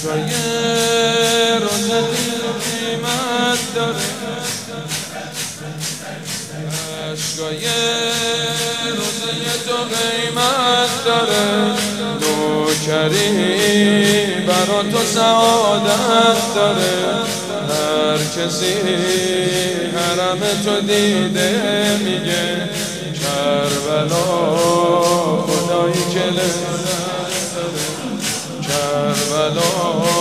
عشقای روزه قیمت داره، عشقای روزه تو قیمت داره، نوکری برا تو سعادت داره. هر کسی حرم تو دیده میگه کربلا خدایی که لذت داره، کربلا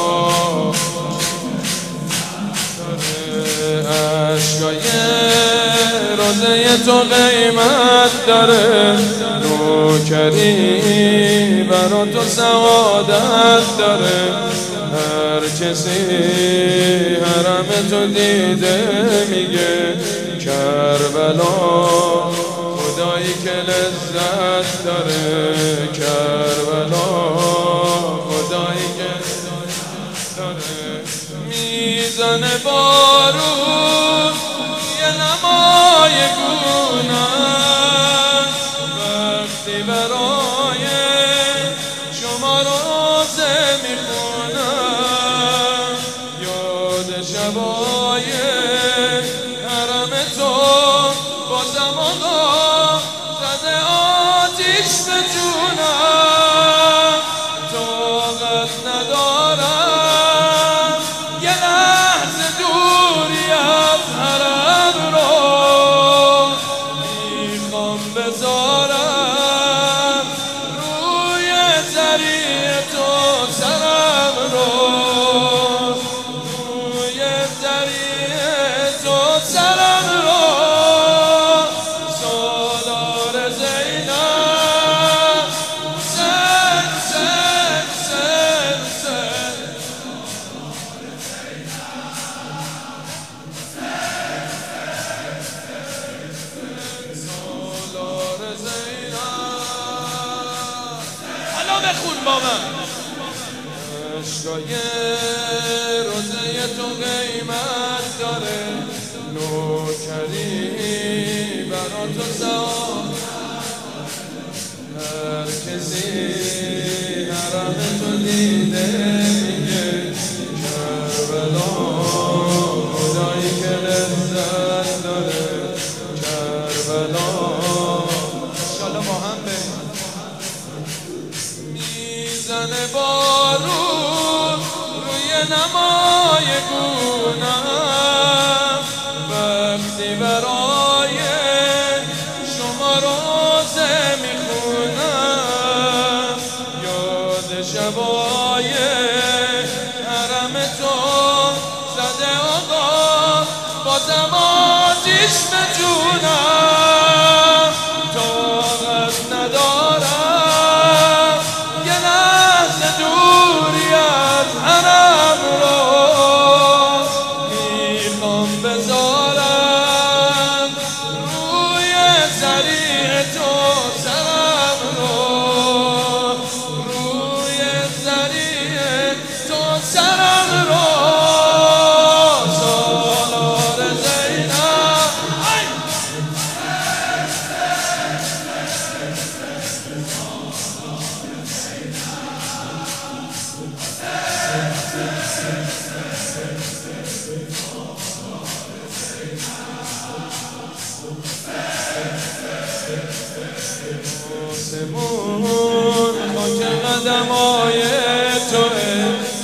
عشقای روزه تو قیمت داره، نوکری برا تو سعادت داره. هر کسی حرم تو دیده میگه کربلا خدایی که لذت داره، کربلا خدایی که لذت داره. میزنه بارون یه نمای گونم، وقتی برای شما روزه میخونم، یاد شبای حرم تو بازم آقا زده آتیش به جونم. طاقت ندارم یه لحظه دوری از حرم رو، میخوام بذارم روی ذریع تو سرم رو، روی ذریع تو سرم رو. سالار زینب سن سن سن سن، سالار زینب. حالا بخون با من. عشقای روزه تو قیمت داره، نوکری برا تو سعادت. هر کسی حرم تو دیده میگه کربلا خدایی که لذت داره، کربلا انشالله با هم بریم. میزنه بارون روی نمای گونم، وقتی برای شما روزه میخونم، یاد شبای حرم تو زده آقا بازم آتیش به جونم. طاقت ندارم یه لحظه دوری از حرم رو، میخوام بذارم روی ذریع تو سرم رو، روی ذریع تو سرم رو. سالار زینب آسمون خاک قدمای توه،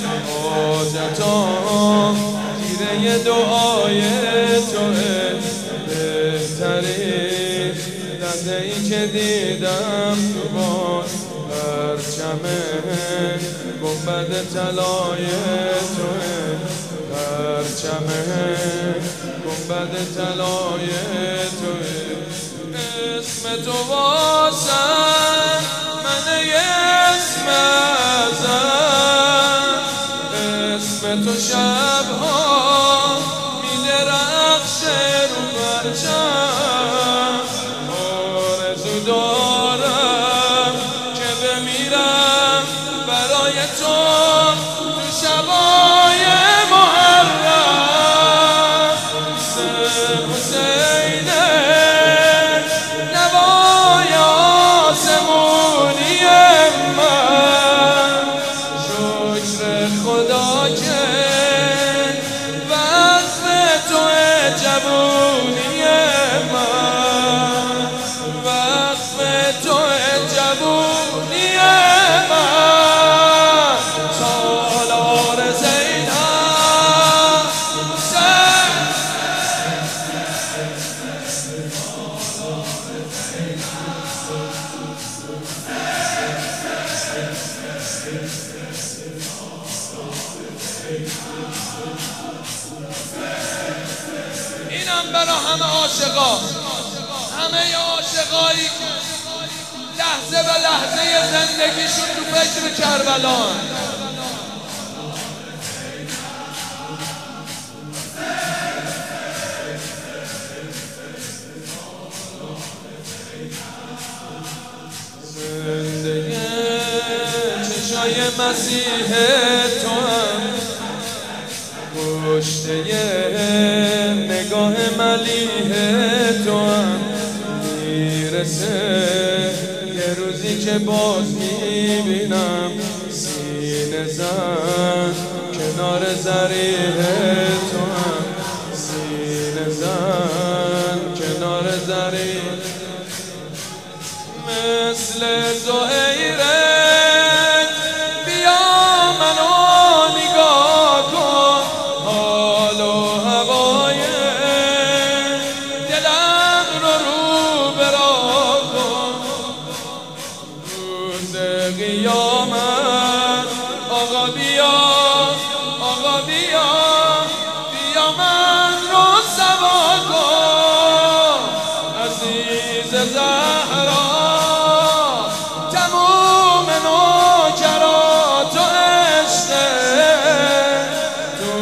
حاجتام تیره دعای توه. بهترین لحظه ای که دیدم تو باد پرچم گنبد طلای توه، پرچم گنبد طلای توه. اسم تو واسم من یه اسم ازم، اسم تو شبها میدرخشه رو پرچم. آرزو دارم که بمیرم برای تو شبای محرم. حسین نوای آسمونی من، شکر خدا اینم برا همه عاشقا، همه عاشقایی که لحظه به لحظه زندگیشون تو فکر کربلان. زندگی چشای مسیح تو هم، کشته نگاه ملیح تو هم، میرسه یه روزی که باز میبینم سینه زن کنار ضریح تو هم، سینه زن کنار ضریح. مثل زهیرت بیا منو نگاه کن، حال و هوای دلم رو برا کن. روز قیامت آقا بیا، آقا بیا، بیا من رو سوا کن. عزیز زهرا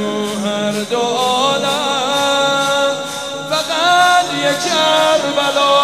دو عالم فقط یک کربلا.